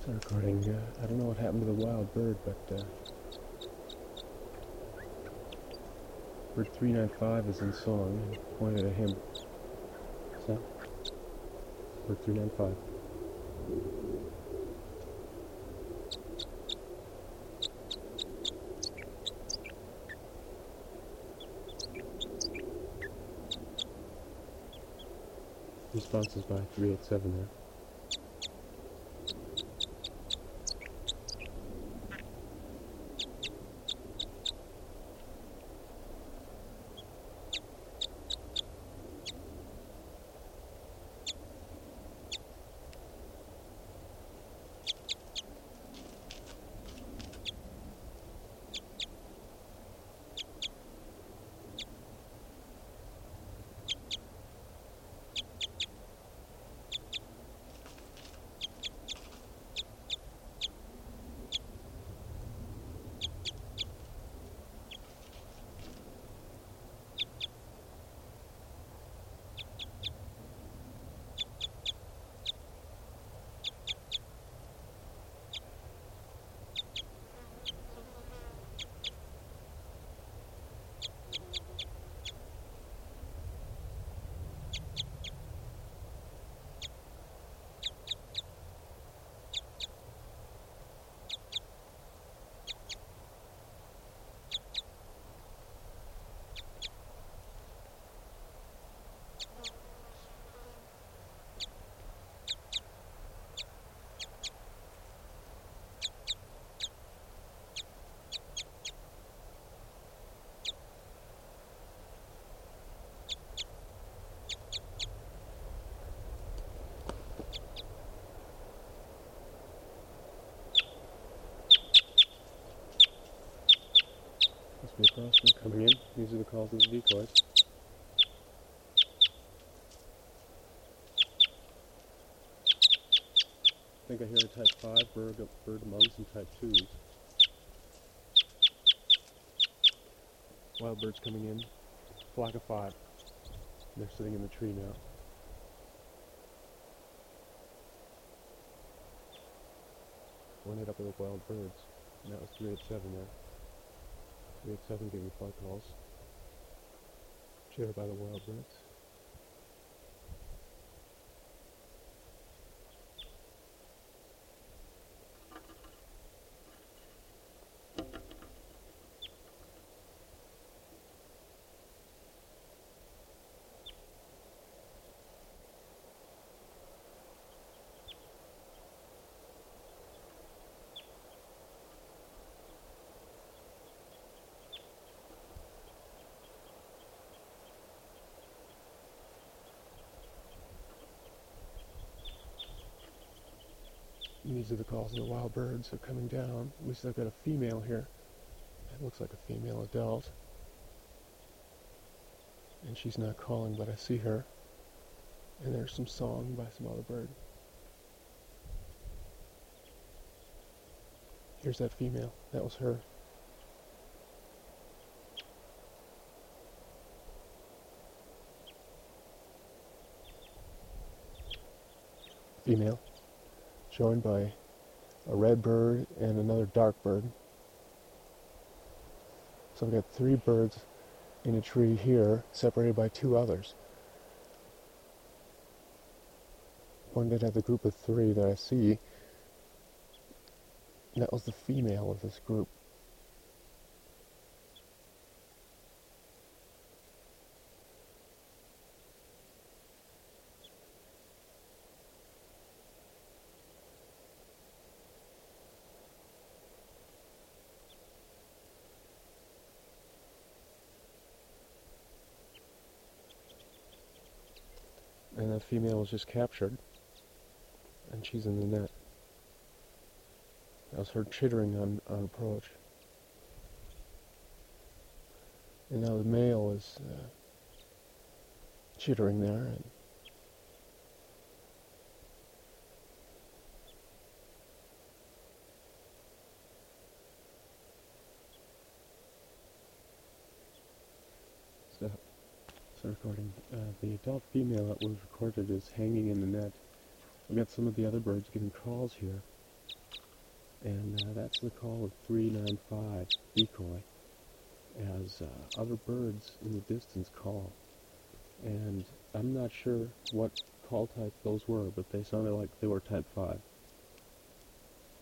It's a recording. I don't know what happened to the wild bird, but bird 395 is in song and pointed at him. So, bird 395. Responses by 387 there. Must be a crossman coming in. These are the calls of the decoys. I think I hear a type 5 bird among some type 2s. Wild birds coming in. Flock of 5. They're sitting in the tree now. One hit up with the wild birds. And that was 387 there. 387 giving flight calls. Shared by the wild birds. And these are the calls of the wild birds. They're coming down. At least I've got a female here. It looks like a female adult. And she's not calling, but I see her. And there's some song by some other bird. Here's that female. That was her. Female. Joined by a red bird and another dark bird. So I've got 3 birds in a tree here, separated by 2 others. Pointed at the group of 3 that I see. And that was the female of this group. And that female was just captured. And she's in the net. That was her chittering on approach. And now the male is chittering there. And stop. So recording. The adult female that was recorded is hanging in the net. We've got some of the other birds giving calls here. And that's the call of 395 decoy, as other birds in the distance call. And I'm not sure what call type those were, but they sounded like they were type 5.